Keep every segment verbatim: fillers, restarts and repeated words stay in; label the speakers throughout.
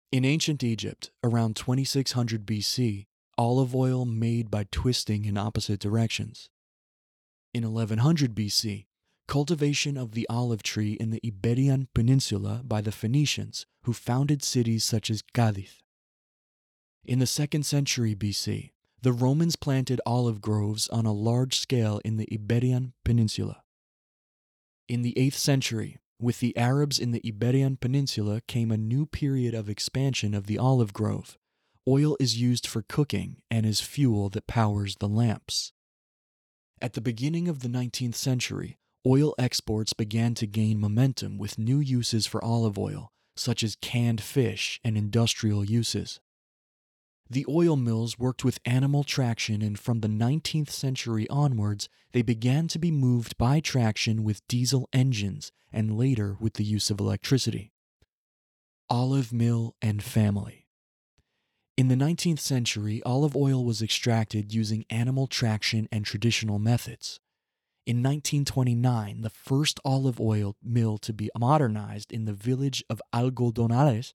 Speaker 1: In ancient Egypt, around twenty-six hundred B C, olive oil made by twisting in opposite directions. In eleven hundred B C, cultivation of the olive tree in the Iberian Peninsula by the Phoenicians, who founded cities such as Cadiz. In the second century B C, the Romans planted olive groves on a large scale in the Iberian Peninsula. In the eighth century, with the Arabs in the Iberian Peninsula came a new period of expansion of the olive grove. Oil is used for cooking and is fuel that powers the lamps. At the beginning of the nineteenth century, oil exports began to gain momentum with new uses for olive oil, such as canned fish and industrial uses. The oil mills worked with animal traction, and from the nineteenth century onwards, they began to be moved by traction with diesel engines and later with the use of electricity. Olive mill and family. In the nineteenth century, olive oil was extracted using animal traction and traditional methods. In nineteen twenty-nine, the first olive oil mill to be modernized in the village of Algodonales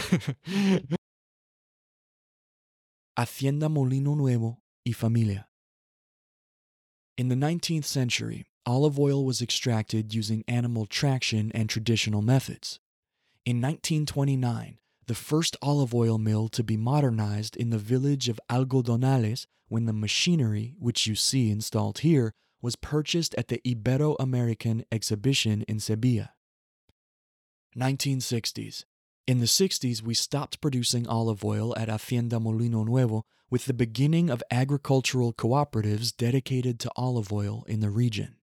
Speaker 1: Hacienda Molino Nuevo y Familia. In the nineteenth century, olive oil was extracted using animal traction and traditional methods. In nineteen twenty-nine, the first olive oil mill to be modernized in the village of Algodonales, when the machinery, which you see installed here, was purchased at the Ibero-American exhibition in Sevilla. nineteen sixties. In the sixties, we stopped producing olive oil at Hacienda Molino Nuevo with the beginning of agricultural cooperatives dedicated to olive oil in the region.